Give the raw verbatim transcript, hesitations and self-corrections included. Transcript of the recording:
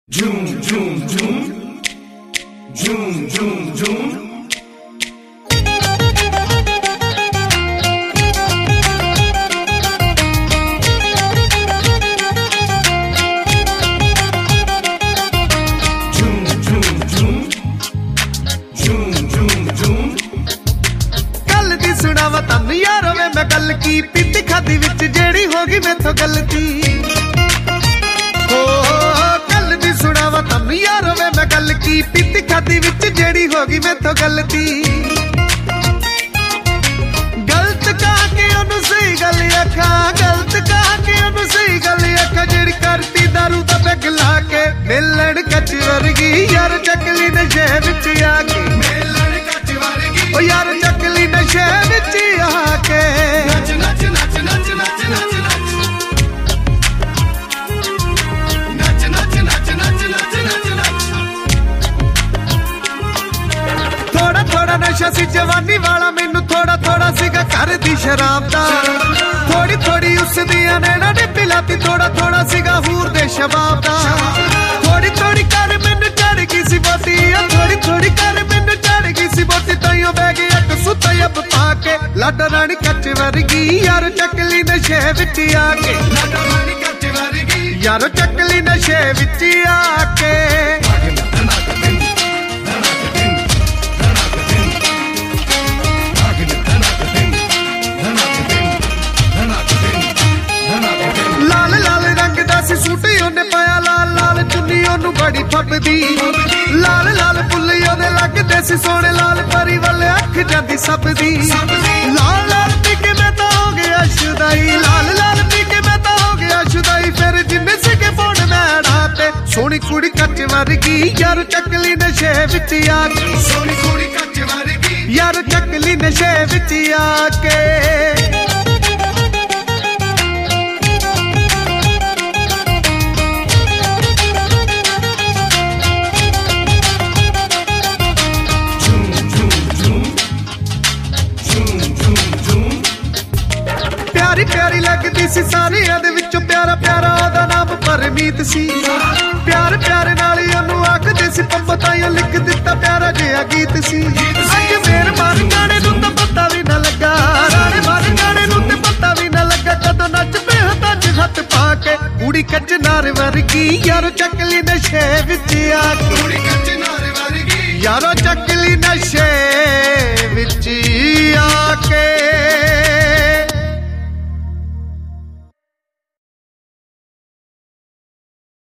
Zoom, zoom, zoom. Zoom, zoom, zoom. सुनावा तन्नू यारो वे मैं गल की पीती खादी विच जेड़ी होगी मेथों गलती हो गल दी सुनावा तन्नू यारो वे मैं गल की पीती खादी विच जेड़ी होगी मेथों गलती गलत कह के ओनू सही गल आखा गलत कह के ओनू सही गल आखा जेड़ी करती दारू दा पैग ला के मिलन कच वर्गी यार चकली नशे विच आके मिलन कच वर्गी ओ यार चकली नशे विच आके नच नच नच नच नच नच नच नच नच नच नच नच नच थोड़ा थोड़ा नशा सी जवानी वाला मैनू थोड़ा थोड़ा सीगा घर दी शराब दा थोड़ी थोड़ी उस दियां नैना ने पिलाती थोड़ा थोड़ा सीगा हूर दे शबाब दा थोड़ी थोड़ी कर मैनू चढ़ गई सी बोती थोड़ी थोड़ी कर मैनू चढ़ गई सी बोती ताइयों बह गई एक सुता अब पाके लाडा रानी कच वर्गी यार चकली नशे विच आके लाडा रानी कच वर्गी यार चकली नशे विच आके लाल लाल रंग दा सी सूट ओने पाया लाल लाल चुन्नी ओनू बड़ी फबदी लाल लाल फुल्ल ओदे लगदे सी सोहणे लाल परी वाले अख जांदी सबदी लाल लाल पी के मैं तां हो गया शुदाई लाल लाल पी के मैं तां हो गया शुदाई फिर जिन्ने सिके फोन मैड़ा ते सोहनी कुड़ी कच वर्गी यार चकली नशे विच आके सोहनी कुड़ी कच वर्गी यार चकली नशे विच आके प्यारी प्यारी लगदी सी सारियां दे विचों प्यारा प्यारा ओदा नाम परमीत सी प्यार प्यार नाल ओनू आखदे सी पंबा ताईं लिख दिता प्यारा जिहा गीत सी अज मेर मार गाने नूं तां पता भी ना लगा राणे मार गाने नूं ते पता भी ना लगा कदों नच पे हत्थां च हत्थ पा के कुड़ी कच नार वर्गी यारो चकली नशे विच आके कुड़ी कच नार वर्गी यारो चकली नशे विच आके